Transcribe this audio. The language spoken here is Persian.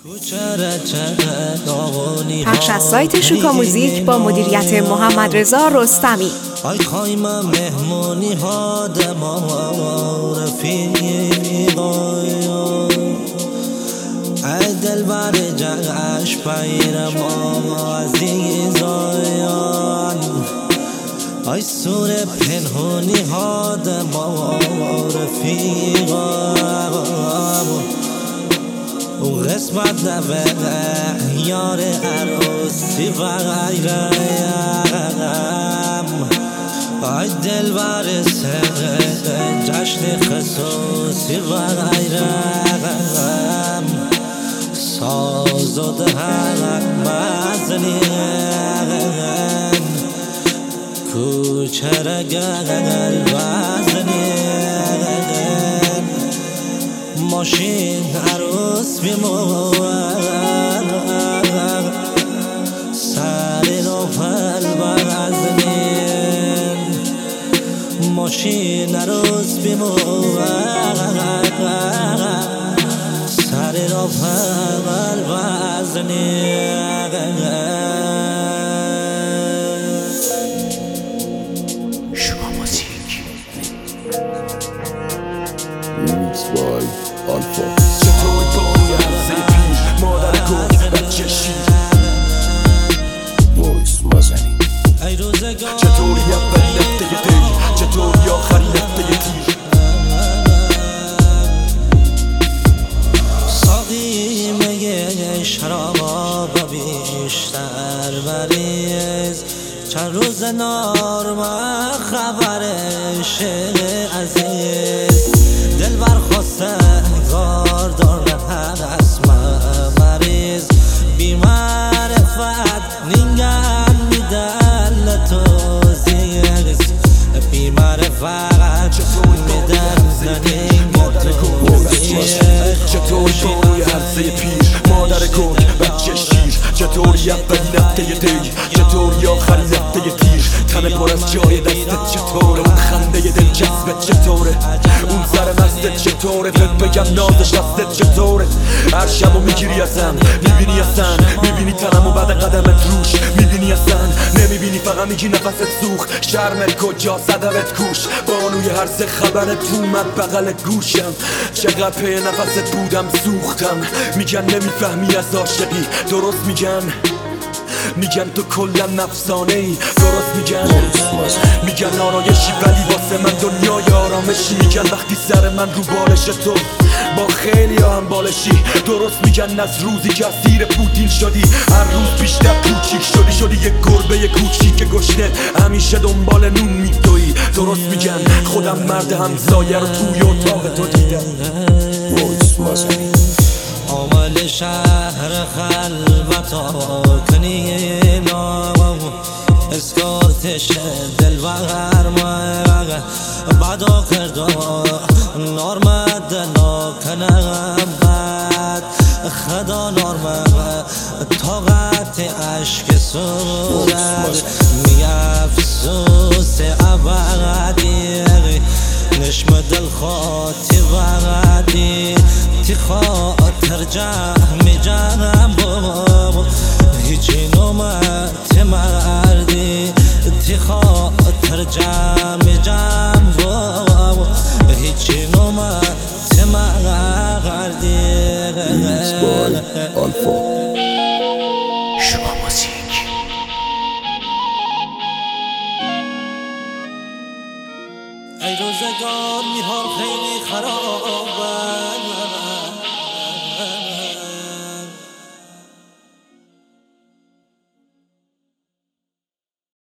پخش از سایت شوکا موزیک با مدیریت محمد رضا رستمی. ای خوایم مهمونی ها دما رفیقا، ای دلبر جغش پیرم عزیزان، ای سور پنهونی ها دما رفیقا، و قسمت نبه یار عروسی و غیرم، ای دلبر سر جشن خصوصی و غیرم، ساز و دهن مزنین کوچه را گل بزنین، ماشین عروس بیمون سری رو پل بزنین، ماشین عروس بیمون سری رو پل بزنین. شوکا موزیک ریمیکس بای آلفا. چطوری توی عرصه پیر مادر کوک بچه شیر وایس مازنی، چطوری اول نفته دی، چطوری آخری نفته تیر. ساقی میگه شرابا بیشتر بریز، چند روز نارما خبرش عزیز، دل برخواسته گار دارن اسم مریض، بی معرفت نینگن میدل توزیز، بی معرفت میدل نینگن توزیز. چطوری توی عرصه پیر مادر کوک بچه شیر، چطوری اول نفته دی، چطوری آخری نفته تیر. تن پر از جای دستت چطوره، اون خنده دلچسبت چطوره، اون سر مستت چطوره، بهت بگم نازش دستت چطوره. هر شبو میگیری ازم، میبینی اصلا، میبینی تنمو بعد قدمت روش، میبینی اصلا نمیبینی، فقط میگی نفست سوخ. شرمت کجا صدمت کوش، بانوی هر سه خبرت اومد بغل گوشم. چقدر پی نفست بودم سوختم، میگن نمیفهمی از عاشقی، درست میگن تو کلا نفسانه ای، درست میگن آرایشی ولی واسه من دنیای آرامشی. میگن وقتی سر من رو بالش تو با خیلی هم بالشی، درست میگن از روزی که اسیر پوتین شدی هر روز بیشتر کوچیک شدی یه گربه کوچیک گشنه همیشه دنبال نون میدوی. درست میگن خودم مرد همسایه رو توی اتاق تو دیدم. وایس مازنی، عامل شهر خلوتا کنین اسکارتش دل بغر مغه بعدا کردا نارمد ناکنم بد خدا نارمد طاقت عشق صورت می افسوس ابدی نشم دل خاطی وقتی تی خاطر جمع بابا هیچی نومت مردی تی خاطر جمع بابا هیچی نومت مردی. ریمیکس بای آلفا. شوکا موزیک. ای روزگار میحال خیلی خراب،